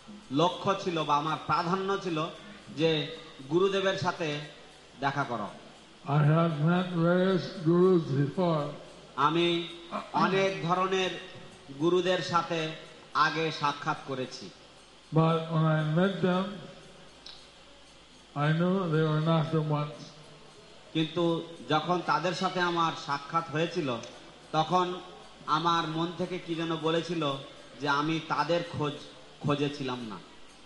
লক্ষ্য ছিল বা আমার প্রাধান্য ছিল যে গুরুদেবের সাথে দেখা করো। I had met various gurus before. আমি অনেক ধরনের গুরুদের সাথে আগে সাক্ষাৎ করেছি। But when I met them, I knew they were not the ones. কিন্তু যখন তাদের সাথে আমার সাক্ষাৎ হয়েছিল তখন আমার মন থেকে কি যেন বলেছিল যে আমি তাদের খোঁজে ছিলাম না।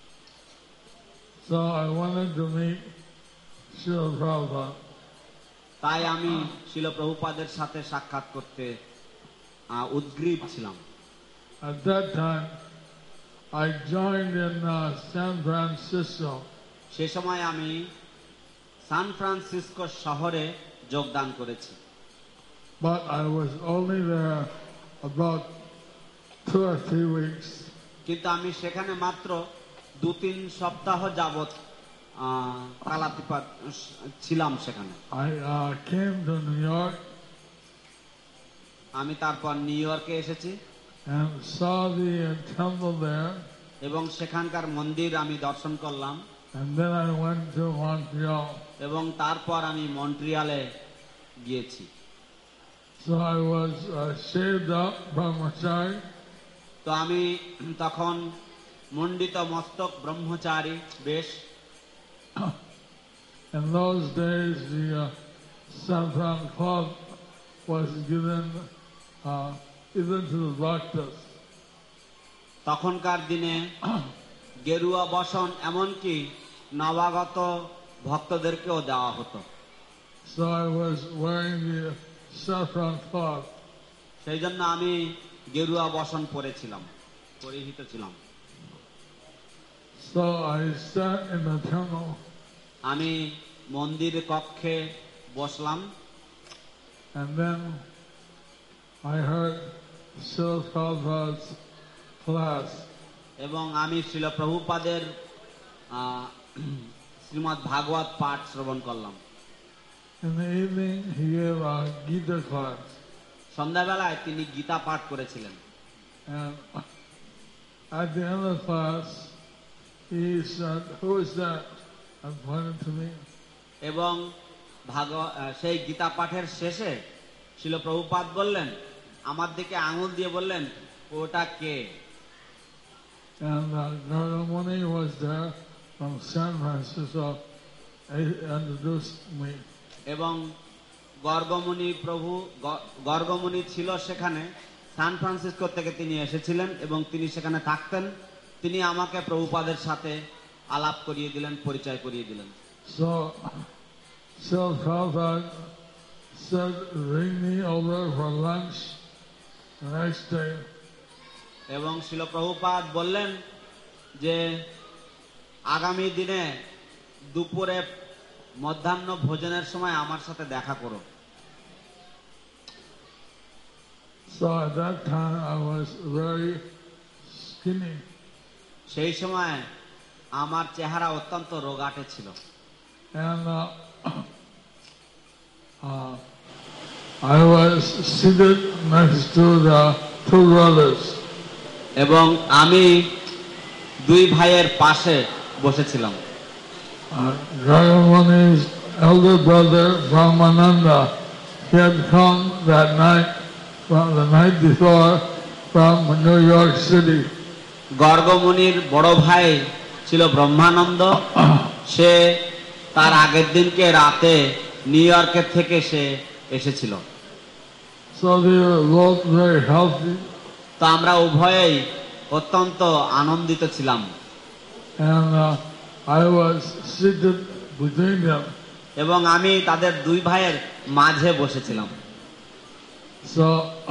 So I wanted to meet Srila Prabhupada. তাই আমি শিল প্রভুপাদের সাথে সাক্ষাৎ করতে উদ্গ্রীব ছিলাম। At that time, I joined in San Francisco. সে সময় আমি সান ফ্রান্সিসকো শহরে যোগদান করেছি। But I was only there about 2 or 3 weeks. কিন্তু আমি সেখানে মাত্র 2-3 সপ্তাহ যাবত কালাতিপাত ছিলাম সেখানে। I came to New York. আমি তারপর নিউ ইয়র্কে এসেছি And saw the temple there. এবং সেখানকার মন্দির আমি দর্শন করলাম। And then I went to Montreal. এবং তারপর আমি মন্ট্রিয়ালে গিয়েছি। So I was shaved up brahmachari. তো আমি তখন মণ্ডিত মস্তক ব্রহ্মচারী বেশ। In those days, the saffron cloth was given even to the bhaktas. তখনকার দিনে গেরুয়া বসন এমনকি নবাগত ভক্তদেরকেও দেওয়া হতো। So I was wearing the saffron cloth. সেই জন্য আমি গেরুয়া বসন পরিহিত ছিলাম। So I sat in the temple. আমি মন্দির কক্ষে বসলাম। And then I heard Srila Prabhupada's class. এবং আমি শ্রীল প্রভুপাদের শ্রীমদ্ ভাগবত পাঠ শ্রবণ করলাম। In the evening, he gave a Gita class. সন্ধ্যাবেলায় তিনি গীতা পাঠ করেছিলেন। And at the end of the class, he said, "Who is that?" And pointed to me. এবং সেই গীতা পাঠের শেষে শ্রীল প্রভুপাদ বললেন, আমার দিকে আঙুল দিয়ে বললেন, ওটা কে? And Gardamuni was there from San Francisco. He introduced me. এবং গর্গমুনি ছিল সেখানে, সান ফ্রান্সিসকো থেকে তিনি এসেছিলেন এবং তিনি সেখানে থাকতেন। তিনি আমাকে প্রভুপাদের সাথে আলাপ করিয়ে দিলেন, পরিচয় করিয়ে দিলেন। So, Srila Prabhupada said, "Bring me over for lunch the next day." এবং শ্রীল প্রভুপাদ বললেন যে আগামী দিনে দুপুরে মধ্যাহ্ন ভোজনের সময় আমার সাথে দেখা করো। So at that time I was very skinny. সেই সময় আমার চেহারা অত্যন্ত রোগাটে ছিল। And I was seated next to the 2 brothers. এবং আমি 2 ভাইয়ের পাশে বসেছিলাম। Gardamani's elder brother Brahmananda, he had come that night, the night before, from New York City. গর্গমুনির বড় ভাই ছিল ব্রহ্মানন্দ। সে তার আগের দিনকে রাতে নিউ ইয়র্কের থেকে সে এসেছিল। So they were both very healthy. তো আমরা উভয়েই অত্যন্ত আনন্দিত ছিলাম। And I was seated between them. এবং আমি তাদের 2 ভাইয়ের মাঝে বসেছিলাম। So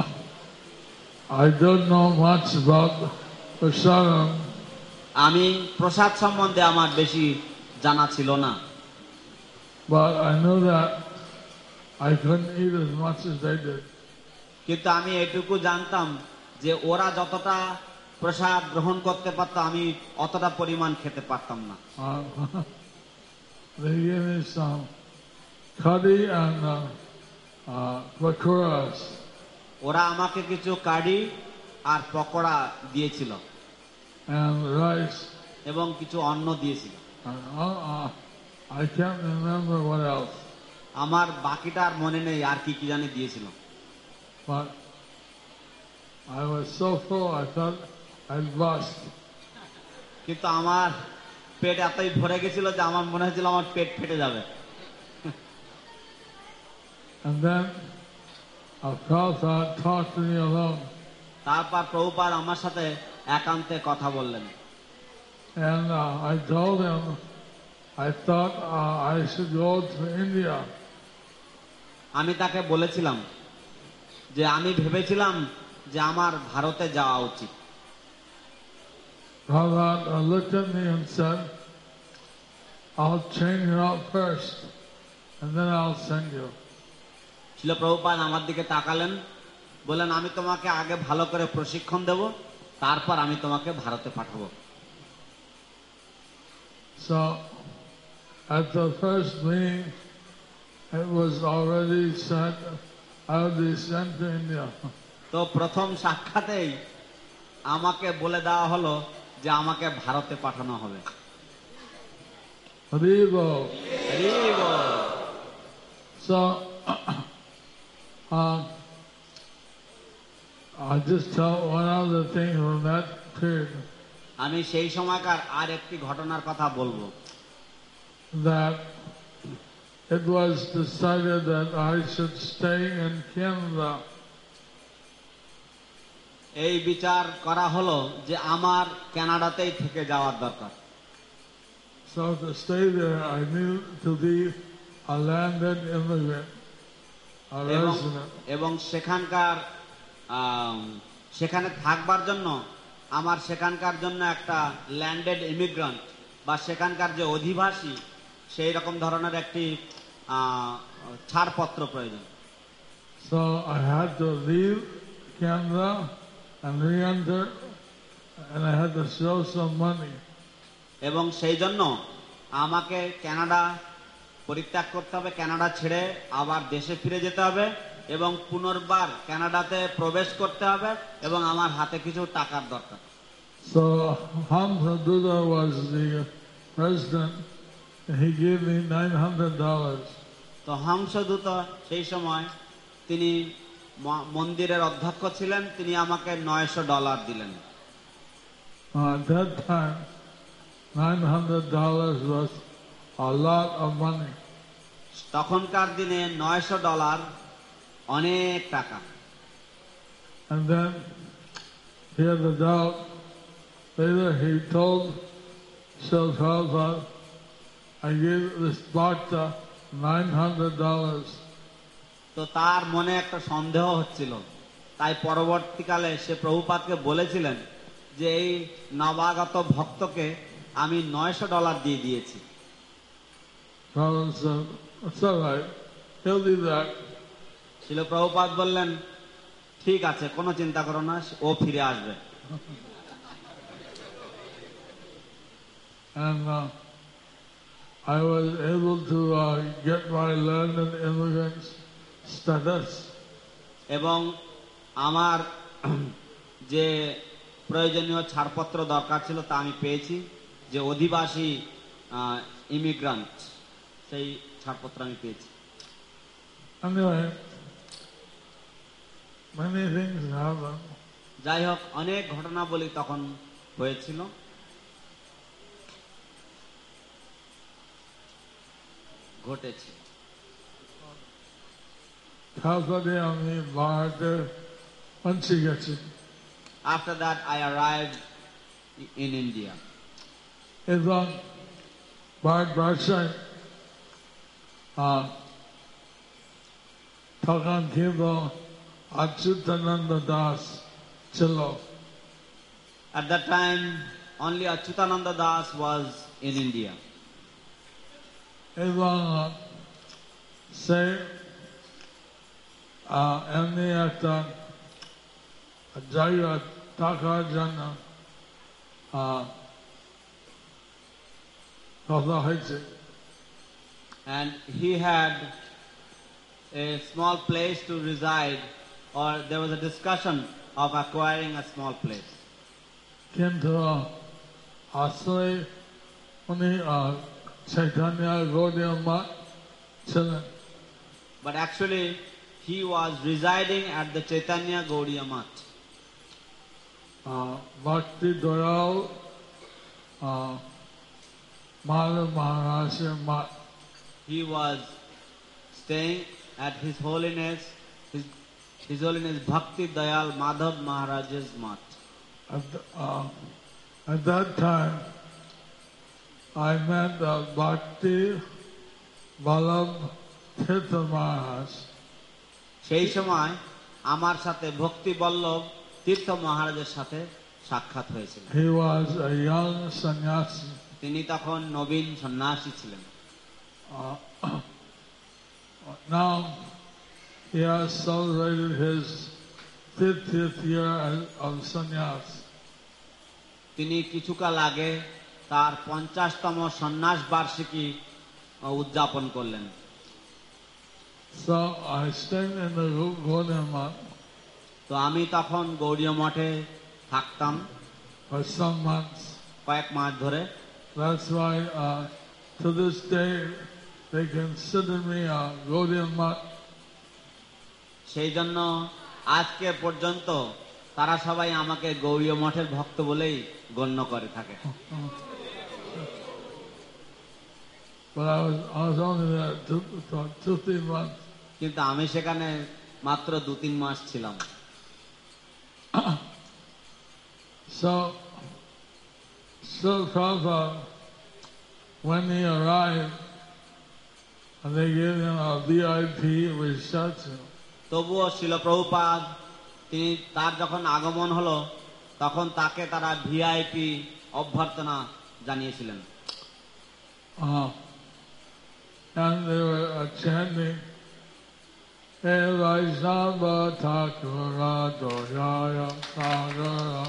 I don't know much about prasadam. আমি প্রসাদ সম্বন্ধে আমার বেশি জানা ছিল না। But I knew that I couldn't eat as much as they did. কিন্তু আমি এটুকু জানতাম যে ওরা যতটা প্রসাদ গ্রহণ করতে পারত আমি অতটা পরিমাণ খেতে পারতাম না। They gave me some curry and pakoras. ওরা আমাকে কিছু কারি আর পকোড়া দিয়েছিল। And rice এবং কিছু অন্ন দিয়েছিল। And I can't remember what else, আমার বাকিটা আর মনে নেই আর কি কি জানি দিয়েছিল। but I was so full I thought I'd bust. কিন্তু আমার পেট এতই ভরে গেছিল যে আমার মনে হয়েছিল আমার পেট ফেটে যাবে। And then Prabhupada talked to me alone, তারপর প্রভুপাদ আমার সাথে একান্তে কথা বললেন। and I told him I thought I should go to India. আমি তাকে বলেছিলাম যে আমি ভেবেছিলাম যে আমার ভারতে যাওয়া উচিত। Prabhupada looked at me and said, I'll train you out first, and then I'll send you. শিল প্রভুপাদ আমার দিকে তাকালেন, বললেন আমি তোমাকে আগে ভালো করে প্রশিক্ষণ দেব, তারপর আমি তোমাকে ভারতে পাঠাবো। So, at the first meeting, it was already said, I will be sent to India. তো প্রথম সাক্ষাতেই আমাকে বলে দেওয়া হলো যে আমাকে ভারতে পাঠানো হবে। Haribo. Hari ball. So, I'll just tell one other thing from that period, আমি সেই সময়কার আর একটি ঘটনার কথা বলবো। that it was decided that I should stay in Canada. এই বিচার করা হলো যে আমার কানাডাতেই থেকে যাওয়ার দরকার। So to stay there, I needed to be a landed immigrant, a এবং resident. এবং সেখানকার সেখানে থাকবার জন্য আমার সেখানকার জন্য একটা ল্যান্ডেড ইমিগ্রান্ট বা সেখানকার যে অধিবাসী সেই রকম ধরনের একটি ছাড়পত্র প্রয়োজন। So I had to leave Canada and re-enter, and I had to show some money. এবং সেই জন্য আমাকে কানাডা পরিত্যাগ করতে হবে, কানাডা ছেড়ে আবার দেশে ফিরে যেতে হবে এবং পুনর্বার কানাডাতে প্রবেশ করতে হবে এবং আমার হাতে কিছু টাকার দরকার। So Hamza Duda was the president, and he gave me $900. তো হংসদূত সেই সময় তিনি মন্দিরের অধ্যক্ষ ছিলেন, তিনি আমাকে $900 দিলেন। At that time, $900 was a lot of money. তখনকার দিনে $900 অনেক টাকা। And then he had a doubt. Later he told Srila Prabhupada, I gave this bhakta $900. তো তার মনে একটা সন্দেহ হচ্ছিল, তাই পরবর্তীকালে সে প্রভুপাদকে বলেছিলেন যে এই নবাগত ভক্তকে আমি $900 দিয়ে দিয়েছি। Prabhupada said, it's all right, he'll do that. শিল প্রভুপাদ বললেন ঠিক আছে, কোনো চিন্তা করো না, ও ফিরে আসবে। And I was able to get my landed immigrant status. এবং আমার যে প্রয়োজনীয় ছাড়পত্র দরকার ছিল তা আমি পেয়েছি, যে অধিবাসী ইমিগ্রান্ট সেই ছাড়পত্র আমি পেয়েছি। Anyway, many things happen. যাই হোক, অনেক ঘটনাবলী তখন হয়েছিল। ঘটেছে। তারপরে আমি ভারতে পৌঁছে গেছি। After that I arrived in India. এবং ভারতবর্ষে তখন ছিল অচ্যুতানন্দ দাস ছিল। At that time only Achyutananda Das was in India. এবং সে এমনি একটা জায়গা থাকার জন্য কথা হয়েছে। And he had a small place to reside, or there was a discussion of acquiring a small place. কিন্তু আসলে উনি চৈতন্য গৌড়ীয় মঠ ছিলেন। But actually, he was residing at the Chaitanya Gaudiya Math. Bhakti Doyal Madhav Maharaj's mঠ। He was staying at His Holiness Bhakti Dayal Madhav Maharaj's Math. At that time, I met Bhakti Vallabh Tirtha Maharaj. সেই সময় আমার সাথে ভক্তি বল্লভ তীর্থ মহারাজের সাথে সাক্ষাৎ হয়েছিল। He was a young sannyasi. তিনি তখন নবীন সন্ন্যাসী ছিলেন। Now he has celebrated his 50th year of sannyas. তিনি কিছুকাল আগে তার 50তম সন্ন্যাস বার্ষিকী উদযাপন করলেন। So I stayed in the Gaudiya Math তো আমি তখন গৌড়ীয় মঠে থাকতাম for some months. কয়েক মাস ধরে। That's why to this day they consider me a Gaudiya Math. সেই জন্য আজকে পর্যন্ত তারা সবাই আমাকে গৌড়ীয় মঠের ভক্ত বলেই গণ্য করে থাকে। But I was only there 2-3 months. কিন্তু আমি সেখানে মাত্র 2-3 মাস ছিলাম। So Prabhupada, when he arrived, and they gave him a VIP reception. তবুও শিল প্রভুপাদ তিনি তার যখন আগমন হলো তখন তাকে তারা ভিআইপি অভ্যর্থনা জানিয়েছিলেন। And they were chanting, He Vaishnava Thakura Doyaya Sagara.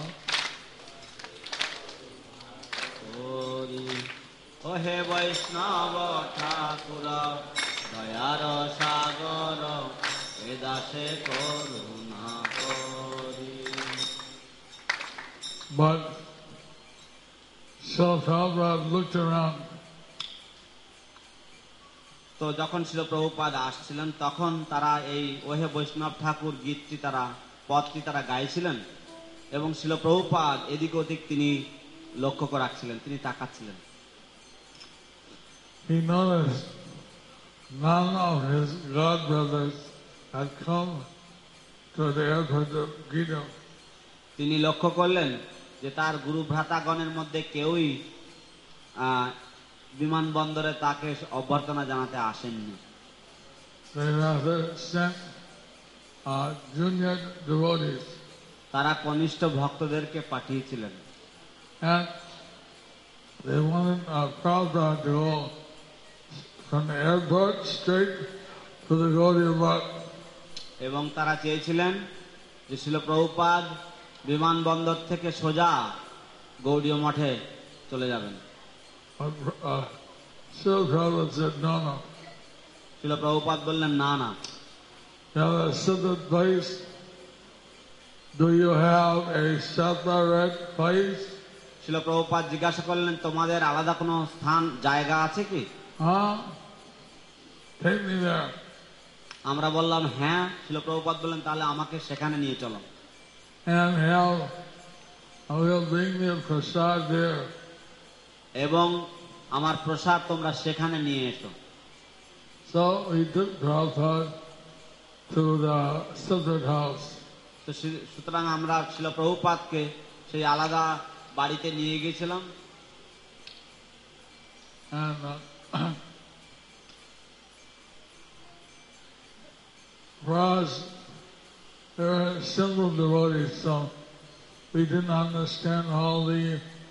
ও হে বৈষ্ণব ঠাকুর দয়ার সাগর এ দাসে করুণা করি। But so Prabhupada looked around. তো যখন শিল প্রভুপাদ আসছিলেন তখন তারা এই ওহে বৈষ্ণব ঠাকুর গীতটি পদটি তারা গাইছিলেন এবং শিল প্রভুপাদ এদিক ওদিক তিনি লক্ষ্য করে রাখছিলেন, তিনি তাকাচ্ছিলেন। He noticed none of his god brothers had come to the airport of Gita. তিনি লক্ষ্য করলেন যে তার গুরু ভ্রাতাগণের মধ্যে কেউই বিমানবন্দরে তাকে অভ্যর্থনা জানাতে আসেননি। They rather sent junior devotees. তারা কনিষ্ঠ ভক্তদেরকে পাঠিয়েছিলেন। And they wanted Prabhupada to go from the airport straight to the Gaudiya Math. এবং তারা চেয়েছিলেন যে শিল প্রভুপাদ বিমানবন্দর থেকে সোজা গৌড়ীয় মঠে চলে যাবেন। Srila Prabhupada said, no. শিল প্রভুপাদ বললেন না না, Now a separate place. Do you have a separate place? শিল প্রভুপাদ জিজ্ঞাসা করলেন তোমাদের আলাদা কোনো স্থান জায়গা আছে কি? Take me there. আমরা বললাম হ্যাঁ। শিল প্রভুপাদ বললেন তাহলে আমাকে সেখানে নিয়ে চলো। And I will bring me a prasad there. এবং আমার প্রসাদ তোমরা সেখানে নিয়ে এসো। So we took Prabhupada to the separate house. তো সুতরাং আমরা শিল প্রভুপাদকে সেই আলাদা বাড়িতে নিয়ে গিয়েছিলাম। And for us, there are simple devotees, so we didn't understand all the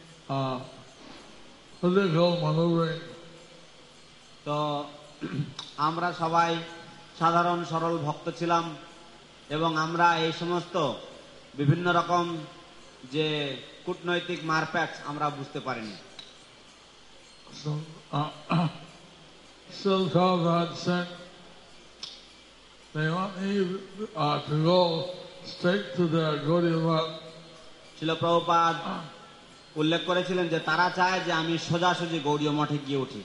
political maneuvering. তো আমরা সবাই সাধারণ সরল ভক্ত ছিলাম এবং আমরা এই সমস্ত বিভিন্ন রকম যে কূটনৈতিক মারপ্যাচ আমরা বুঝতে পারিনি। So Prabhupada said, they want me to go straight to the Gaudiya Math. শিল প্রভুপাদ উল্লেখ করেছিলেন যে তারা চায় যে আমি সোজাসুজি গৌড়ীয় মঠে গিয়ে উঠি,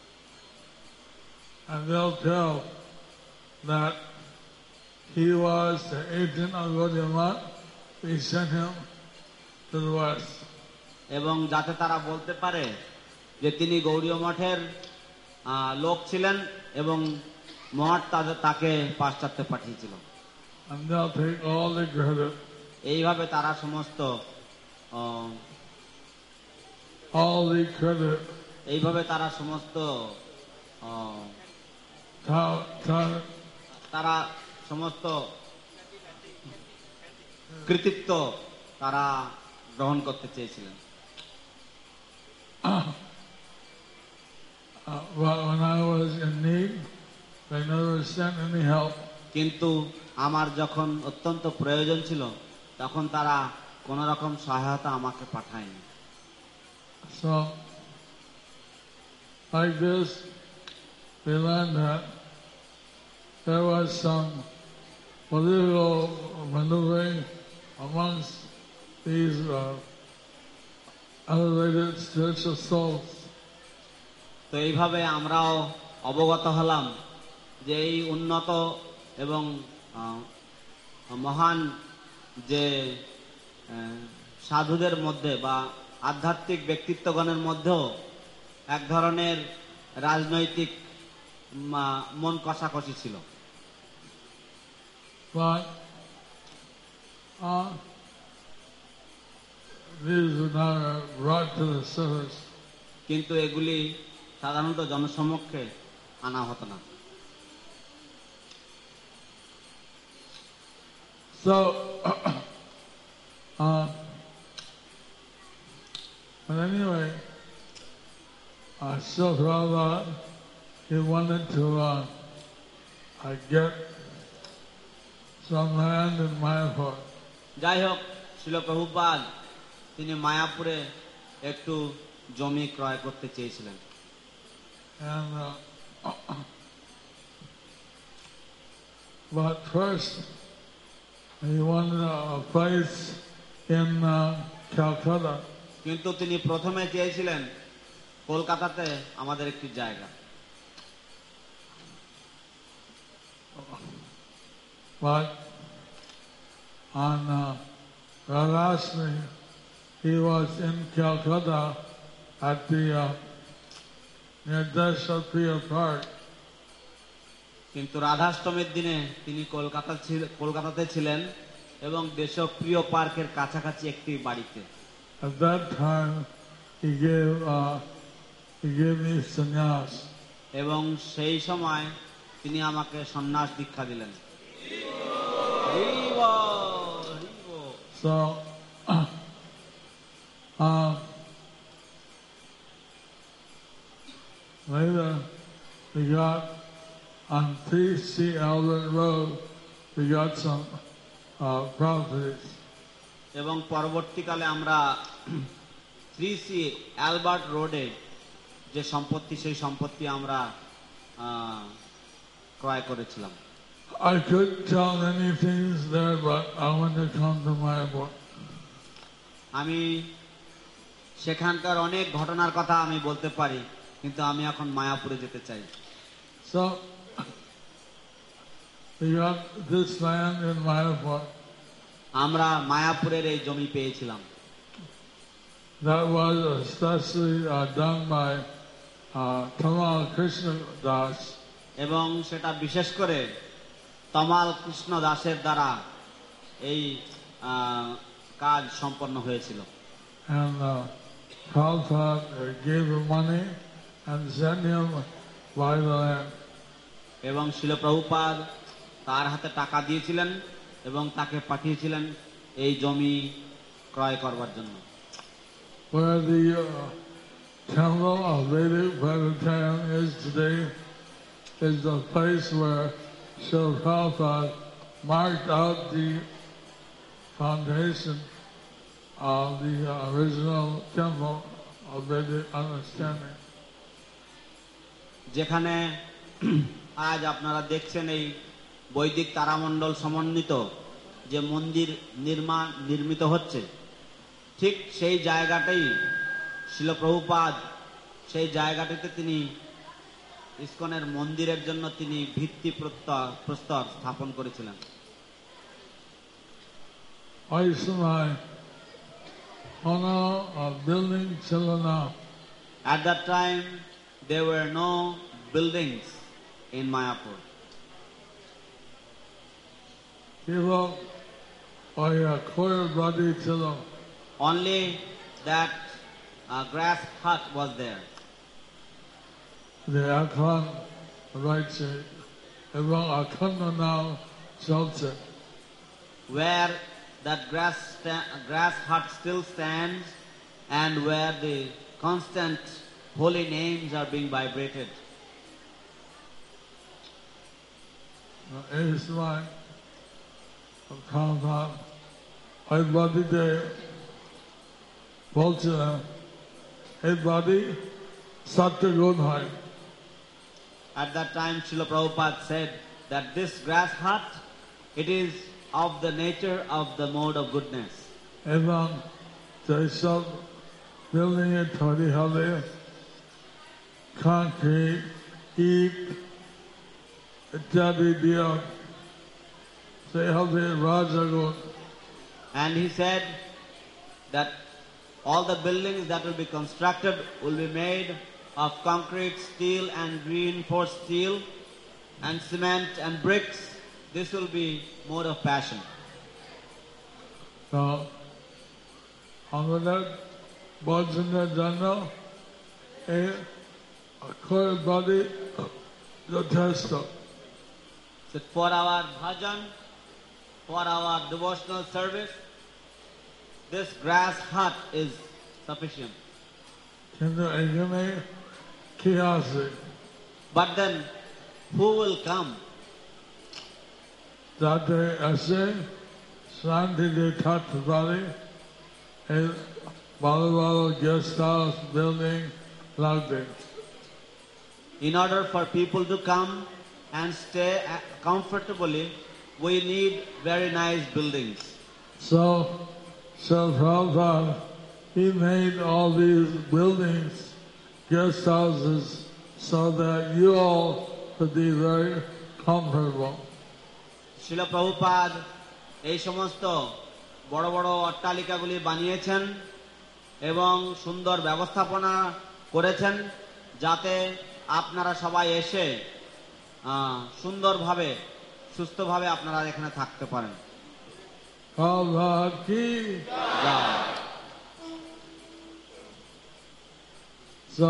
and they'll tell that he was the agent of Gaudiya Math. We sent him to the West. এবং যাতে তারা বলতে পারে যে তিনি গৌড়ীয় মঠের লোক ছিলেন এবং মঠ তাকে পাশ্চাত্যে পাঠিয়েছিল। And they'll take all the credit, এইভাবে তারা সমস্ত all the credit, এইভাবে তারা সমস্ত তারা সমস্ত কৃতিত্ব তারা গ্রহণ করতে চেয়েছিলেন। But when I was in need, they never sent any help. কিন্তু আমার যখন অত্যন্ত প্রয়োজন ছিল তখন তারা কোন রকম সহায়তা আমাকে পাঠায়নি। So, like this, we learned that there was some political maneuvering amongst these elevated spiritual souls. তো এইভাবে আমরাও অবগত হলাম যে এই উন্নত এবং মহান যে সাধুদের মধ্যে বা আধ্যাত্মিক ব্যক্তিত্বগণের মধ্যেও এক ধরনের রাজনৈতিক মন কষাকষি ছিল। But these were not brought to the surface. কিন্তু এগুলি সাধারণত জনসমক্ষে আনা হতো না। So, but anyway, Srila Prabhupada, he wanted to get some land in Mayapur. যাই হোক, শ্রীল প্রভুপাদ তিনি মায়াপুরে একটু জমি ক্রয় করতে চেয়েছিলেন। And but first, he wanted a place in Calcutta. কিন্তু তিনি প্রথমে চেয়েছিলেন কলকাতাতে আমাদের একটি জায়গা। But on Radhashtami, he was in Calcutta at the near Deshapriya Park. কিন্তু রাধাষ্টমীর দিনে তিনি কলকাতাতে ছিলেন এবং দেশপ্রিয় পার্কের কাছাকাছি একটি বাড়িতে। At that time, he gave me sannyas. এবং সেই সময় তিনি আমাকে সন্ন্যাস দীক্ষা দিলেন। So, later we got on 3C Albert Road, we got some properties. এবং পরবর্তীকালে আমরা 3C অ্যালবার্ট রোডে যে সম্পত্তি সেই সম্পত্তি আমরা ক্রয় করেছিলাম। I could tell many things there, but I want to come to Mayapur. আমি সেখানকার অনেক ঘটনার কথা আমি বলতে পারি, কিন্তু আমি এখন মায়াপুরে যেতে চাই। So, we got this land in Mayapur. আমরা মায়াপুরের এই জমি পেয়েছিলাম। That was especially done by Tamal Krishna Das. এবং সেটা বিশেষ করে তমাল কৃষ্ণ দাসের দ্বারা এই কাজ সম্পন্ন হয়েছিল। And Prabhupada gave him money and sent him by the land. এবং শিল প্রভুপাদ তার হাতে টাকা দিয়েছিলেন এবং তাকে পাঠিয়েছিলেন এই জমি ক্রয় করবার জন্য। Where the temple of Vedic Planetarium is today is the place where Srila Prabhupada marked out the foundation of the original temple of Vedic understanding. যেখানে আজ আপনারা দেখছেন এই বৈদিক তারামণ্ডল সমন্বিত যে মন্দির নির্মিত হচ্ছে, ঠিক সেই জায়গাটাই শিল প্রভুপাদ সেই জায়গাটিতে তিনি ইসকনের মন্দিরের জন্য তিনি ভিত্তি প্রস্তর স্থাপন করেছিলেন। ওই সময় কোনো বিল্ডিং ছিল না। At that time, there were no buildings in Mayapur. কেবল ওই খোয়ের বাড়ি ছিল। Only that grass hut was there. যে এখন রয়েছে এবং এখনো নাও চলছে। Where that grass hut still stands and where the constant holy names are being vibrated. এই সময় খাওয়া ওই বাড়িতে বলছিলাম এই বাড়ি 7টা গুণ হয়। At that time, Srila Prabhupada said that this grass hut, it is of the nature of the mode of goodness. এবং যেসব বিল্ডিং এ তৈরি হবে কংক্রিট ইট ইত্যাদি দিয়ে সে হবে রাজাগুণ। And he said that all the buildings that will be constructed will be made of concrete, steel and reinforced steel and cement and bricks. This will be mode of passion. তো আমাদের বর্জনের জন্য এই অক্ষর বাড়ি যথেষ্ট। So for our bhajan, for our devotional service, this grass hut is sufficient. কিন্তু এখানে কি আছে? But then, who will come? যাতে এসে শান্তিতে থাকতে পারে এই ভালো ভালো গেস্ট হাউস বিল্ডিং লাগবে। In order for people to come and stay comfortably, we need very nice buildings. So Prabhupada, he made all these buildings, guest houses, so that you all could be very comfortable. Srila Prabhupada এই সমস্ত বড় বড় অট্টালিকাগুলি বানিয়েছেন এবং সুন্দর ব্যবস্থাপনা করেছেন যাতে আপনারা সবাই এসে সুন্দরভাবে সুস্থভাবে আপনারা এখানে থাকতে পারেন। Prabhupada ki Joy. So,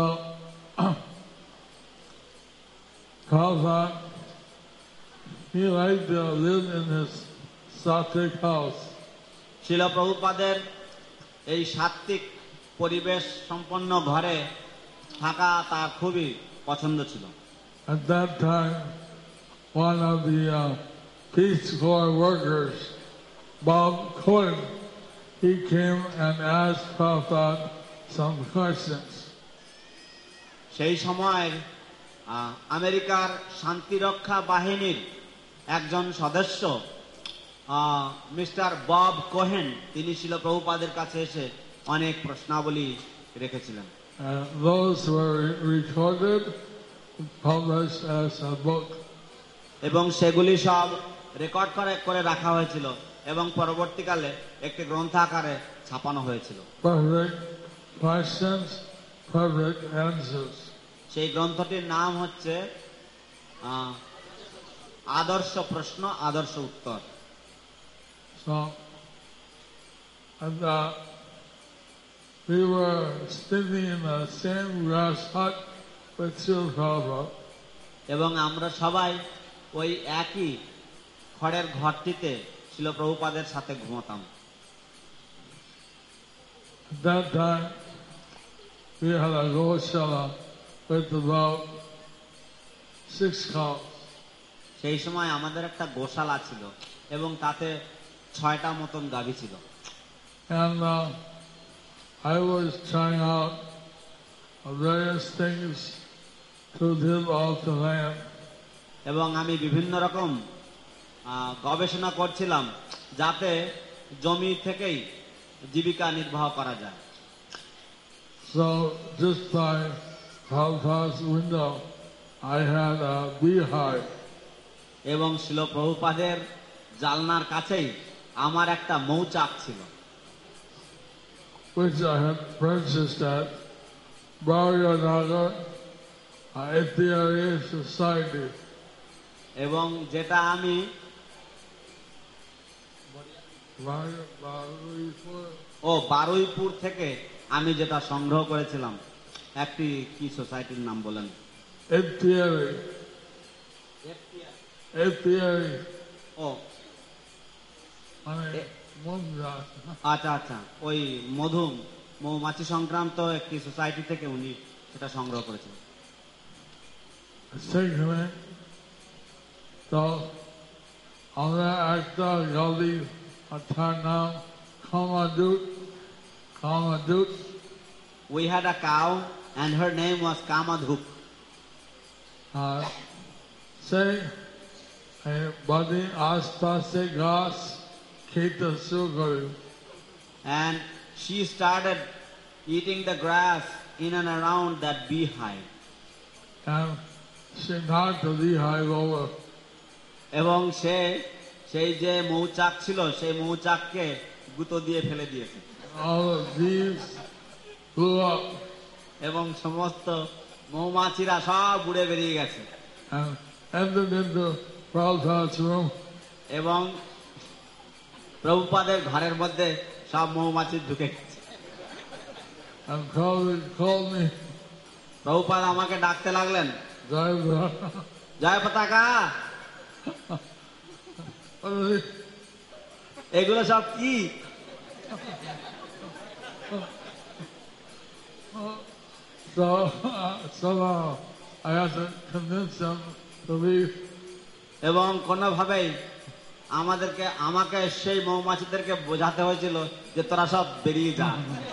Prabhupada, he liked to live in his sattvic house. শিল প্রভুপাদের এই সাত্ত্বিক পরিবেশ সম্পন্ন ঘরে থাকা তার খুবই পছন্দ ছিল। At that time, one of the Peace Corps workers, Bob Cohen, he came and asked Prabhupada some questions. সেই সময় আমেরিকার শান্তিরক্ষা বাহিনীর একজন সদস্য মিস্টার বব কোহেন তিনি শিল প্রভুপাদের কাছে এসে অনেক প্রশ্নাবলী রেখেছিলেন। Those were recorded, published as a book. এবং সেগুলি সব রেকর্ড করে রাখা হয়েছিল এবং পরবর্তীকালে একটি গ্রন্থ আকারে ছাপানো হয়েছিল। Perfect questions, perfect answers. সেই গ্রন্থটির নাম হচ্ছে আদর্শ প্রশ্ন আদর্শ উত্তর। So, and we were living in the same grass hut with Srila Prabhupada. এবং আমরা সবাই ওই একই খড়ের ঘরটিতে শিল প্রভুপাদের সাথে ঘুমোতাম। At that time, we had a Goshala with about 6 cows. সেই সময় আমাদের একটা গোশালা ছিল এবং তাতে 6টা মতন গাভী ছিল। And I was trying out various things to live off the land. এবং আমি বিভিন্ন রকম গবেষণা করছিলাম যাতে জমি থেকেই জীবিকা নির্বাহ করা যায়। So just by Prabhupada's window, I had a beehive. এবং শিল প্রভুপাদের জালনার কাছেই আমার একটা মৌচাক ছিল, Which I had purchased at Bharyanagar Apiary Society. এবং যেটা আমি বারুইপুর থেকে আমি যেটা সংগ্রহ করেছিলাম। একটি কি সোসাইটির নাম বলেন? Apiary. ও আচ্ছা আচ্ছা, ওই মৌমাছি সংক্রান্ত একটি সোসাইটি থেকে উনি সেটা সংগ্রহ করেছিলেন। সেখানে তো আমরা একটা গালি, তার নাম কামাদুত। We had a cow and her name was Kamadhup. সেই বাড়ি আশপাশে ঘাস খেতে শুরু করে। And she started eating the grass in and around that beehive. And she knocked the beehive over. এবং সেই যে মৌচাক ছিল সেই মৌচাককে গুঁতো দিয়ে ফেলে দিয়েছে। All the bees blew up. এবং সমস্ত মৌমাছিরা সব উড়ে বেরিয়ে গেছে And entered into Prabhupada's room. এবং প্রভুপাদের ঘরের মধ্যে সব মৌমাছি ঢুকে গেছে। And Prabhupada called me. Prabhupada আমাকে ডাকতে লাগলেন, Jayabra. জয় পতাকা, এগুলো সব কি? So somehow I had to convince them to leave. এবং কোনোভাবেই আমাকে সেই মৌমাছিদেরকে বোঝাতে হয়েছিল যে তোরা সব বেরিয়ে যা।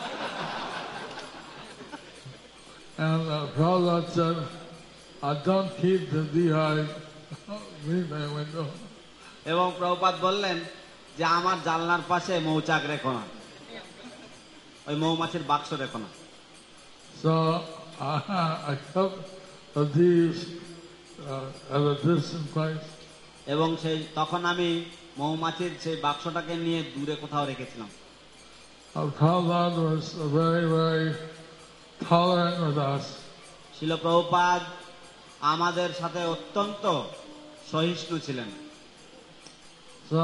And Prabhupada said, I don't keep the beehive near my window. এবং প্রভুপাদ বললেন যে আমার জানলার পাশে মৌচাক রেখো না, ওই মৌমাছির বাক্স রেখো না। So I kept the bees at a distant place. এবং তখন আমি মৌমাছির সেই বাক্সটাকে নিয়ে দূরে কোথাও রেখেছিলাম। Prabhupada was very, very tolerant with us. শিল প্রভুপাদ আমাদের সাথে অত্যন্ত সহিষ্ণু ছিলেন। So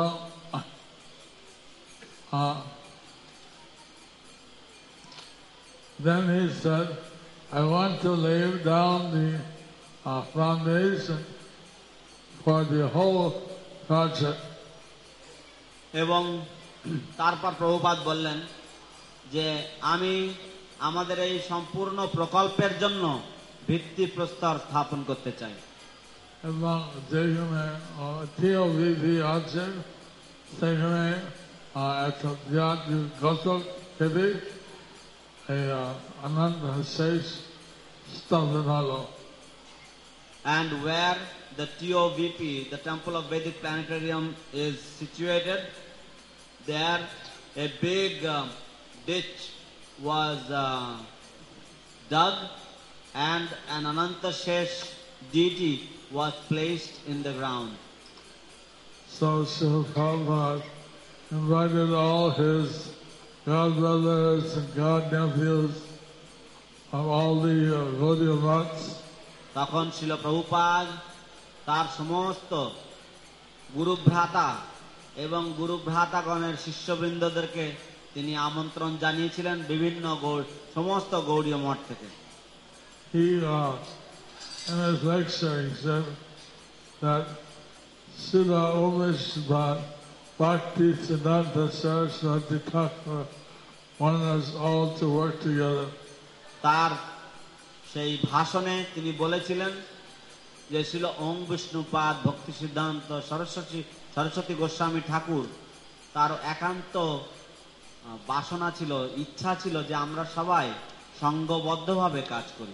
then he said, I want to lay down the foundation for the whole project. এবং তারপর প্রভুপাদ বললেন যে আমি আমাদের এই সম্পূর্ণ প্রকল্পের জন্য ভিত্তিপ্রস্তর স্থাপন করতে চাই। এবং যেখানে TOVV আছে সেখানে একটা বিরাট গোচক থেকে এই আনন্দ শেষ স্থাপন হলো। And where the TOVP, the Temple of Vedic Planetarium, is situated, there a big ditch was dug and an Ananta Shesh deity was placed in the ground. So Srila Prabhupada invited all his godbrothers and godnephews of all the Gaudiya monks. তখন শিল প্রভুপাদ তার সমস্ত গুরুভ্রাতা এবং গুরুভ্রাতাগণের শিষ্যবৃন্দদেরকে তিনি আমন্ত্রণ জানিয়েছিলেন বিভিন্ন সমস্ত গৌড়ীয় মঠ থেকে। He in his lecture he said that Srila Omeshbhat Bhakti Siddhanta Saraswati Thakur wanted us all to work together. তার সেই ভাষণে তিনি বলেছিলেন যে ছিল ওম বিষ্ণুপাদ ভক্তি সিদ্ধান্ত সরস্বতী গোস্বামী ঠাকুর তার একান্ত বাসনা ছিল, ইচ্ছা ছিল যে আমরা সবাই সংঘবদ্ধভাবে কাজ করি।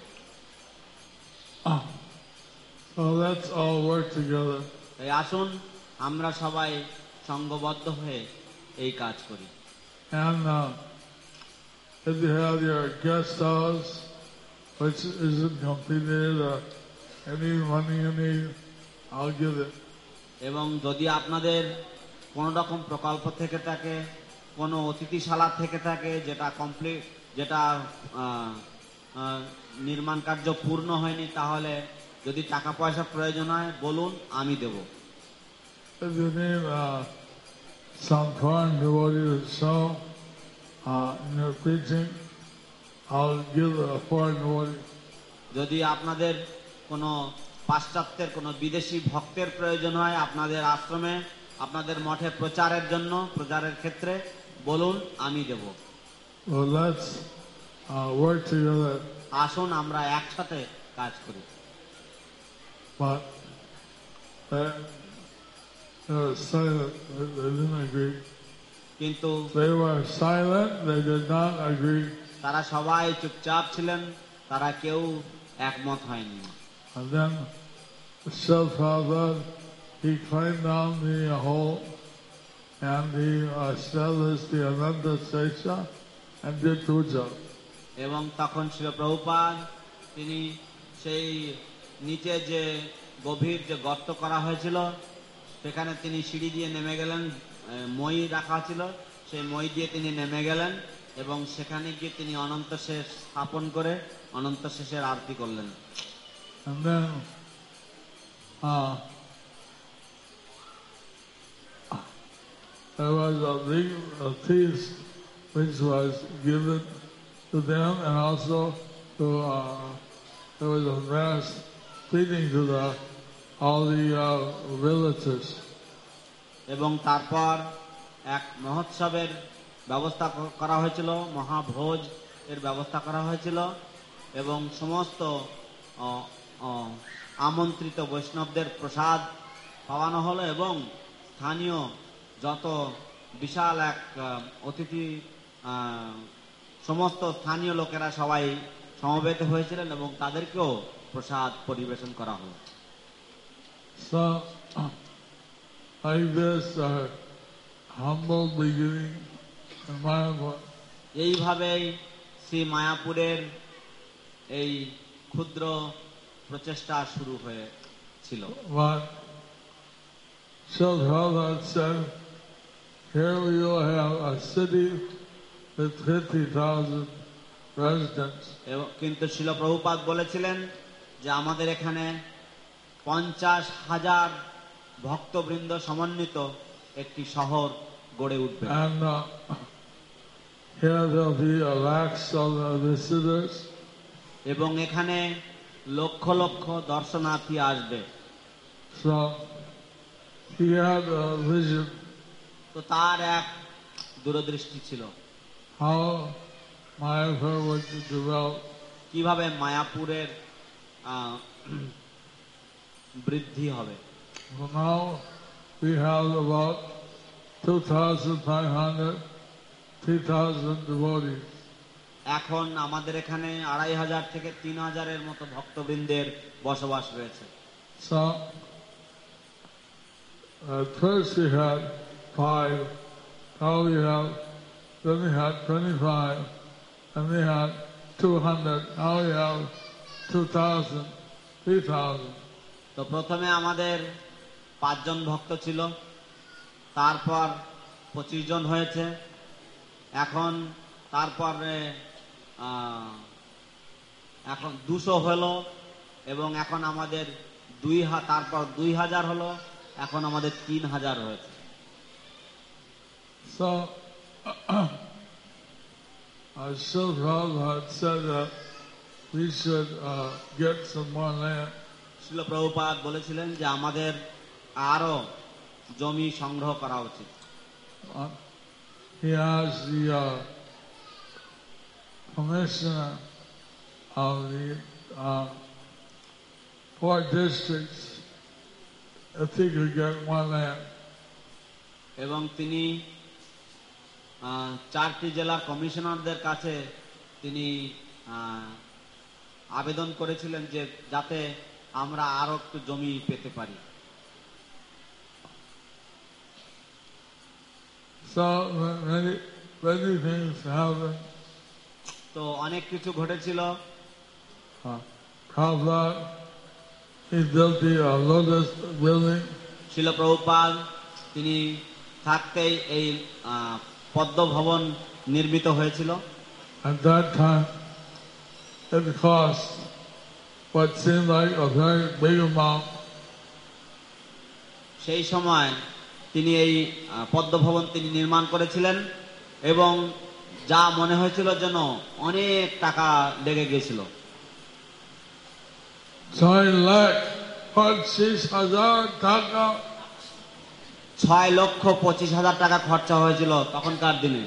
So let's all work together. এই আসুন আমরা সবাই সংঘবদ্ধ হয়ে এই কাজ করি। And if you have your guest house, which isn't completed, or any money you need, I'll give it. এবং যদি আপনাদের কোন রকম প্রকল্প থেকে থাকে, কোনো অতিথিশালা থেকে থাকে যেটা কমপ্লিট, যেটা নির্মাণ কার্য পূর্ণ হয়নি, তাহলে যদি টাকা পয়সা প্রয়োজন হয় বলুন, আমি দেব। If you need some foreign devotee to show in your preaching, I'll give a foreign devotee. যদি আপনাদের কোনো পাশ্চাত্যের কোনো বিদেশি ভক্তের প্রয়োজন হয় আপনাদের আশ্রমে, আপনাদের মঠে প্রচারের জন্য, প্রচারের ক্ষেত্রে বলুন, আমি দেব। Well, let's work together. আসুন আমরা একসাথে কাজ করি। But they were silent. They didn't agree. কিন্তু They were silent. They did not agree. তারা সবাই চুপচাপ ছিলেন, তারা কেউ একমত হয়নি। And then Srila Prabhupada, he climbed down the hole and he established the Ananda Sesha and did puja. এবং তখন শ্রীল প্রভুপাদ তিনি সেই নিচে যে গভীর যে গর্ত করা হয়েছিল সেখানে তিনি সিঁড়ি দিয়ে নেমে গেলেন, মই রাখা ছিল, সেই মই দিয়ে তিনি নেমে গেলেন এবং সেখানে গিয়ে তিনি অনন্ত শেষ স্থাপন করে অনন্ত শেষের আরতি করলেন। And then there was a feast which was given to them, and also to there was a mass feeding to all the villagers. এবং তারপর এক মহোৎসবের ব্যবস্থা করা হয়েছিল, মহাভোজ এর ব্যবস্থা করা হয়েছিল এবং সমস্ত আমন্ত্রিত বৈষ্ণবদের প্রসাদ পাওয়ানো হলো এবং স্থানীয় যত বিশাল এক অতিথি সমস্ত স্থানীয় লোকেরা সবাই সমবেত হয়েছিলেন এবং তাদেরকেও প্রসাদ পরিবেশন করা হলো। So, like this, humble beginning in Mayapur. এইভাবেই শ্রী মায়াপুরের এই ক্ষুদ্র প্রচেষ্টা শুরু হয়েছিল। But Srila said, here we will have a city with 50,000 residents. কিন্তু শিল প্রভুপাদ বলেছিলেন যে আমাদের এখানে 50,000 ভক্তবৃন্দ সমন্বিত একটি শহর গড়ে উঠবে। And here there'll be lakhs of visitors. এবং এখানে লক্ষ লক্ষ দর্শনার্থী আসবে। So he had a vision তো তার এক দূরদৃষ্টি ছিল how Mayapur would develop. কিভাবে মায়াপুরের বৃদ্ধি হবে। Well, now we have about 2,500, 3,000 devotees. এখন আমাদের এখানে 2,500 থেকে 3,000 মতো ভক্তবৃন্দের বসবাস রয়েছে। So at first we had 5, now then we had 25, and we had 200, now we have 2,000, 3,000. তো প্রথমে আমাদের 5 জন ভক্ত ছিল, তারপর 25 জন হয়েছে, এখন তারপরে এখন 200 হলো এবং এখন আমাদের তারপর 2,000 হলো, এখন আমাদের 3,000 হয়েছে। So Srila Prabhupada said that we should get some more land. শিল প্রভুপাদ বলেছিলেন যে আমাদের আরো জমি সংগ্রহ করা উচিত। He asked the commissioner of the 4 districts if he could get more land. এবং তিনি 4টি জেলার কমিশনারদের কাছে তিনি আবেদন করেছিলেন যে যাতে আমরা আরো একটু জমি পেতে পারি। So many things happened. তো অনেক কিছু ঘটেছিল। Prabhupada, he built the Lotus building. শিল প্রভুপাদ তিনি থাকতেই এই পদ্ম ভবন নির্মিত হয়েছিল। At that time, it cost what seemed like a very big amount. সেই সময় তিনি এই পদ্ম ভবন তিনি নির্মাণ করেছিলেন এবং যা মনে হয়েছিল যেন অনেক টাকা লেগে গিয়েছিল। 6,25,000 টাকা। 6,25,000 টাকা খরচা হয়েছিল তখনকার দিনে।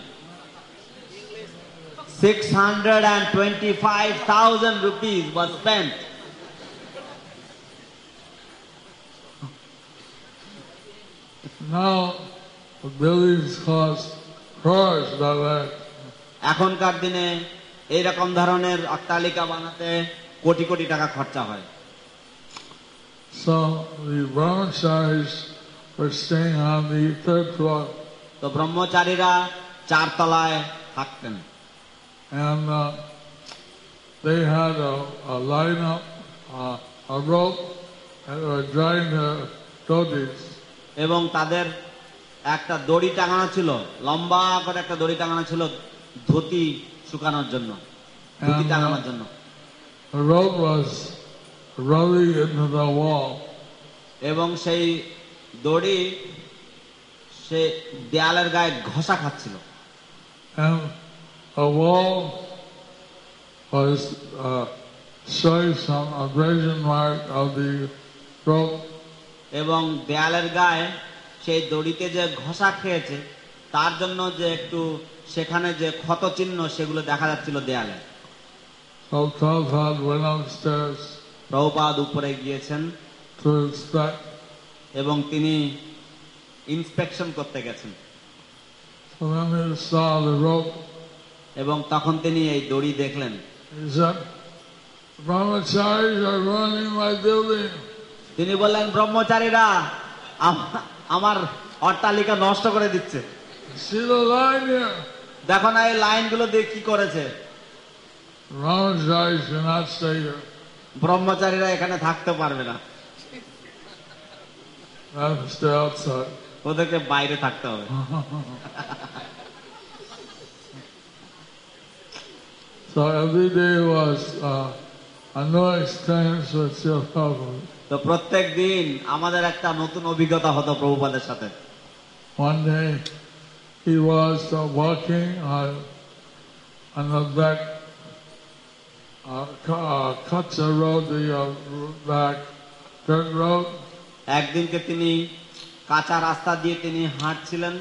625,000 rupees was spent. Now, the buildings cost crores of that. এখনকার দিনে এইরকম ধরনের অট্টালিকা বানাতে কোটি কোটি টাকা খরচা হয়। So the brahmacharis were staying on the third floor. তো ব্রহ্মচারীরা 4 তলায় থাকতেন। And they had a line up, a rope, and they were drying their dhotis. এবং তাদের একটা দড়ি টাঙানো ছিল, লম্বা করে একটা দড়ি টাঙানো ছিল ধুতি শুকানোর জন্য, ধুতি টাঙানোর জন্য। The rope was rubbing into the wall. এবং সেই দড়ি সে দেয়ালের গায়ে ঘষা খাচ্ছিল। And a wall was showing some abrasion mark of the rope. এবং দেয়ালের গায়ে সেই দড়িতে যে ঘষা খেয়েছে তার জন্য যে একটু সেখানে যে ক্ষত চিহ্ন সেগুলো দেখা যাচ্ছিল দেয়ালে। So Prabhupada went upstairs Prabhupada উপরে গিয়েছেন to inspect. এবং তিনি ইন্সপেকশন করতে গেছেন। So then he saw the rope. এবং তখন তিনি এই দড়ি দেখলেন। He said, "Brahmacharis are ruining my building." তিনি বললেন, ব্রহ্মচারীরা আমার অট্টালিকা নষ্ট করে দিচ্ছে। See the line here? দেখো না এই লাইনগুলো দিয়ে কি করেছে। Brahmacharis cannot stay here. ব্রহ্মচারীরা এখানে থাকতে পারবে না, They have to stay outside. ওদেরকে বাইরে থাকতে হবে। So every day was a new experience with Srila Prabhupada. তো প্রত্যেক দিন আমাদের একটা নতুন অভিজ্ঞতা হতো প্রভুপাদের সাথে। One day he was walking on the back Kacha road, the back dirt road. একদিনকে তিনি কাঁচা রাস্তা দিয়ে তিনি হাঁটছিলেন।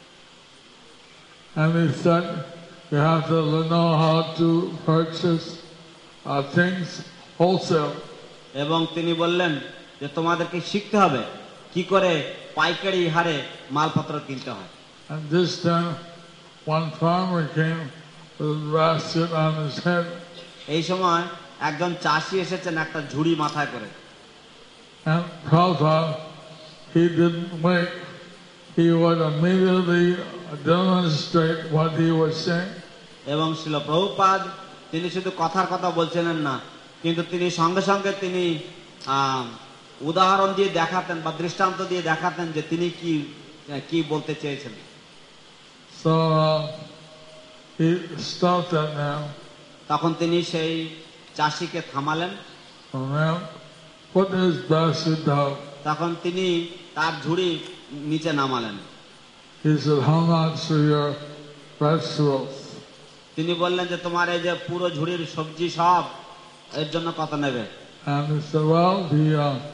And he said, you have to know how to purchase things wholesale. এবং তিনি বললেন যে তোমাদেরকে শিখতে হবে কি করে পাইকারি হারে মালপত্র কিনতে হয়। And this time one farmer came with a basket on his head. এই সময় একজন চাষি এসেছেন একটা ঝুড়ি মাথায় করে। And Prabhupada, he didn't wait. He would immediately demonstrate what he was saying. এবং শিল প্রভুপাদ তিনি শুধু কথার কথা বলছিলেন না, কিন্তু তিনি সঙ্গে সঙ্গে তিনি উদাহরণ দিয়ে দেখাতেন বা দৃষ্টান্ত দিয়ে দেখাতেন যে তিনি কি বলতে চেয়েছেন। So he stopped that man. তখন তিনি সেই চাষিকে থামালেন। The man put his basket down. তখন তিনি তার ঝুড়ি নিচে নামালেন। He said, how much for your vegetables? তিনি বললেন যে তোমার এই যে পুরো ঝুড়ির সবজি সব এর জন্য কত নেবে? And he said, well, the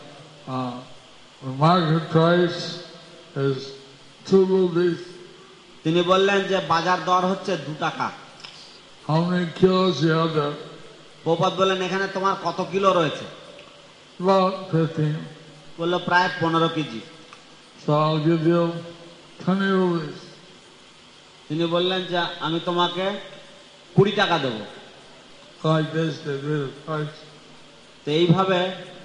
market price is 2 rupees. তিনি বললেন যে বাজার দর হচ্ছে 2 টাকা। How many kilos you have there? Prabhupada বললেন এখানে তোমার কত কিলো রয়েছে? About 15. বললো প্রায় 15 KG. So I'll give you 20 rupees. তিনি বললেন যে আমি তোমাকে 20 টাকা দেবো। Like this, they did the price. তো এইভাবে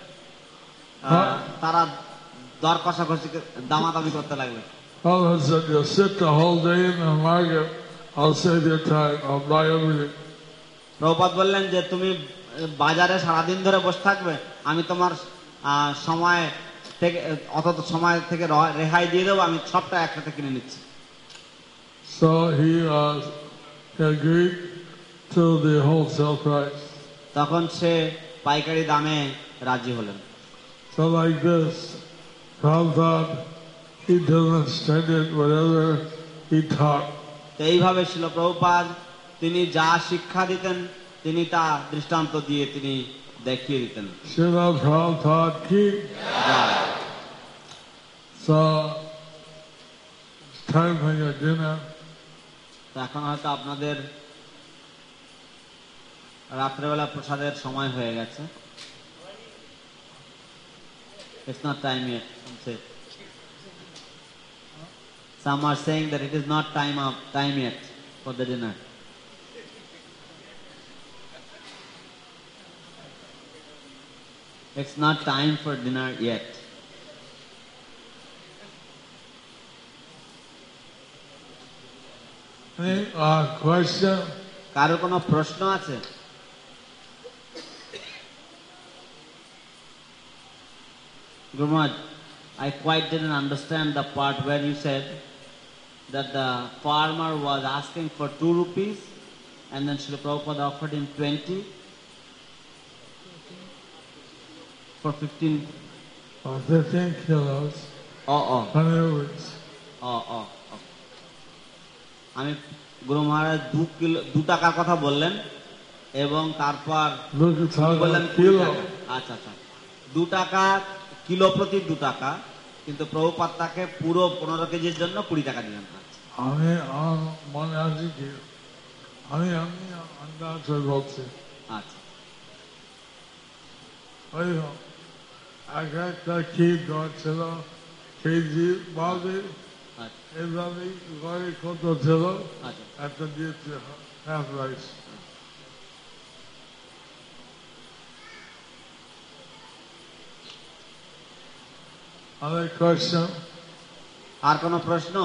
তারা দর কষাকষি দামাদামি করতে লাগলো। Prabhupada said, you'll sit the whole day in the market I'll save your time. I'll buy everything. Prabhupada বললেন যে তুমি বাজারে সারাদিন ধরে বসে থাকবে, আমি তোমার সময় থেকে অত সময় থেকে রেহাই দিয়ে দেবো, আমি সবটা একসাথে কিনে নিচ্ছি। So he agreed to the wholesale price. তখন সে পাইকারি দামে রাজি হলেন। So like this, Prabhupada, he demonstrated whatever he taught. তো এইভাবে ছিল প্রভুপাদ, তিনি যা শিক্ষা দিতেন তিনি তা দৃষ্টান্ত দিয়ে তিনি দেখিয়ে দিতেন। Srila Prabhupada ki. So it's time for your dinner. তো এখন হয়তো আপনাদের রাত্রেবেলা প্রসাদের সময় হয়ে গেছে। It's not time yet. Some are saying that it is not time yet for the dinner. It's not time for dinner yet. Any question? কারো কোনো প্রশ্ন আছে? Guru Maharaj, I quite didn't understand the part where you said that the farmer was asking for 2 rupees and then Srila Prabhupada offered him 20 for 15. 15 kilos. Oh. 100 weeks. Oh. আমি গুরু মহারাজ 2 টাকার কথা বললেন এবং তারপর বললেন কিলো। আচ্ছা 2 টাকা কিলো প্রতি 2 টাকা, কিন্তু প্রভুপাদ তাকে পুরো 15 কেজির জন্য 20 টাকা দিলেন। আমি মনে আছি কি আমি আন্দাজে বলছি। আচ্ছা ওই এক একটা কি দর ছিল কেজি বাদে এইভাবে ঘরে কত ছিল একটা দিয়েছে হাফ রাইস। Other question? আর কোনো প্রশ্ন?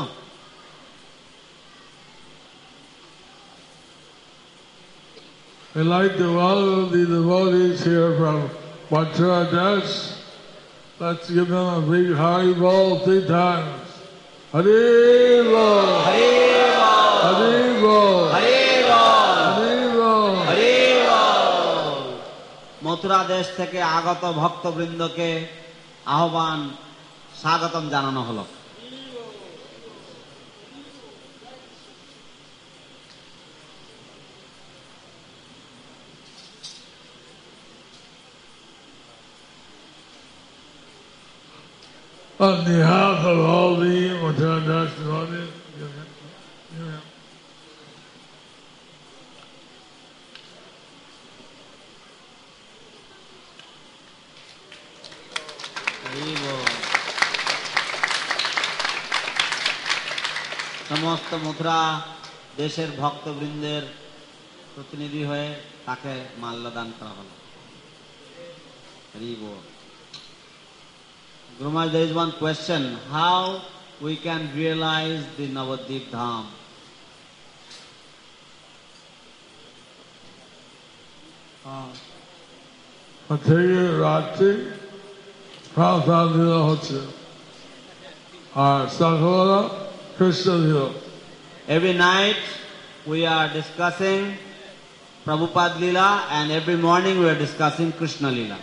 We like to welcome the devotees here from Bangladesh. Let's give them a big Hari Bol 3 times. Hari Bol, Hari Bol, Hari Bol, Hari Bol, Hari Bol, Hari Bol। Mathura দেশ থেকে আগত ভক্তবৃন্দকে আহ্বান স্বাগতম জানানো হলো। On behalf of all the Bangladesh devotees, সমস্ত মথুরা দেশের ভক্তবৃন্দের প্রতিনিধি হয়ে তাকে মাল্যদান করা হলো। Guru Maharaj, there is one question: how we can realize the Navadvip Dham? থেকে রাত্রে প্রার্থনা দেওয়া হচ্ছে আর সকালবেলা কৃষ্ণ লীলা। Every night we are discussing Prabhupada Leela and every morning we are discussing Krishna Leela.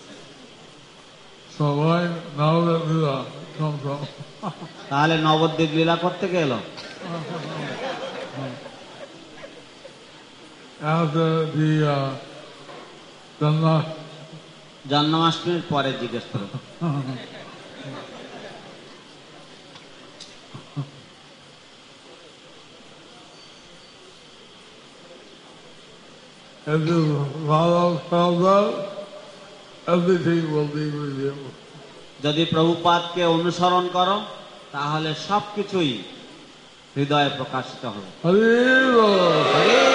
So why Navadvip Leela come from? তাহলে নবদ্বীপ লীলা করতে গেল After the জন্মাষ্টমীর পরে জিজ্ঞেস করো। If you follow Prabhupada, everything will be revealed. যদি প্রভুপাদকে অনুসরণ করো তাহলে সবকিছুই হৃদয়ে প্রকাশিত হবে। Hari Bol.